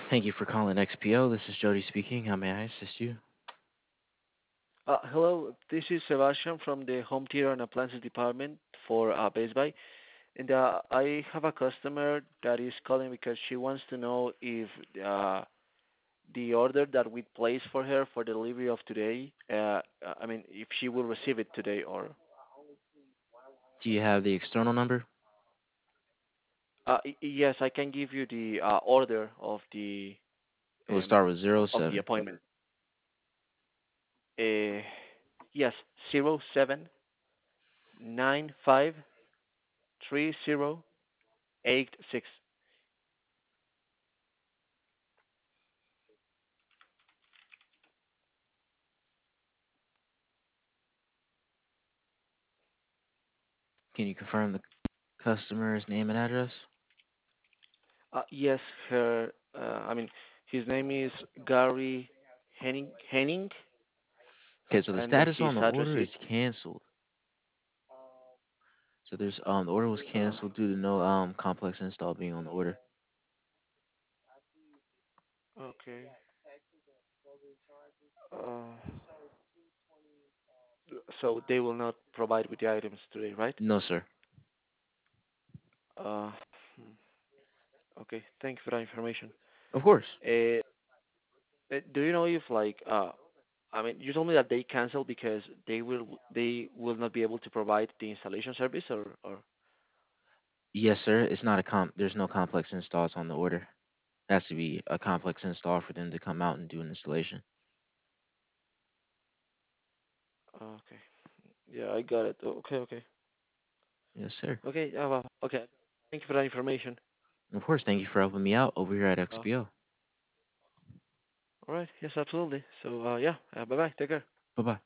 Thank you for calling XPO. This is Jody speaking. How may I assist you? Hello, this is Sebastian from the Home Theater and Appliances Department for Best Buy. And I have a customer that is calling because she wants to know if the order that we placed for her for delivery of today, if she will receive it today or. Do you have the external number? Yes, I can give you the order We'll um, start with zero of the seven. appointment. Uh, yes, 07953086. Can you confirm the customer's name and address? Yes, her. His name is Gary Henning, Okay, so the and status his on the address order is. is canceled. So there's the order was Uh, canceled due to no complex install being on the order. okay. Uh, so they will not provide with the items today, right? No, sir. Uh, hmm, okay. Thank you for that information. Of course. Uh, do you know if you told me that they canceled because they will not be able to provide the installation service or. Yes, sir. It's not a There's no complex installs on the order. It has to be a complex install for them to come out and do an installation. Okay. Yeah, I got it. Okay, okay. Yes, sir. Okay, well, okay. Thank you for that information. Of course. Thank you for helping me out over here at Uh, XPO. all right. Yes, absolutely. So, yeah. Bye bye. Take care. Bye bye.